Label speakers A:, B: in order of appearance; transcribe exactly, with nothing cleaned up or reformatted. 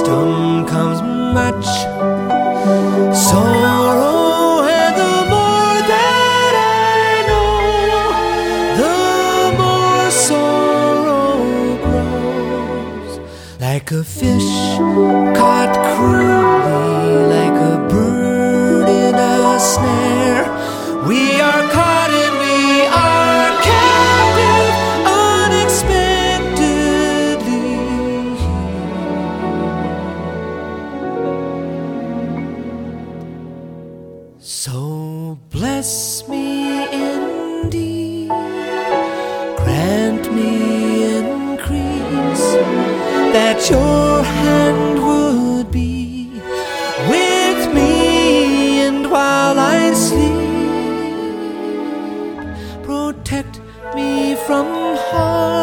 A: wisdom comes much sorrow, and the more that I know, the more sorrow grows. Like a fish caught cruelly, like a bird in a snare, we are caught and we are captive unexpectedly. So bless me indeed, grant me increase, that your hand would be with me, and while I sleep, protect me from harm.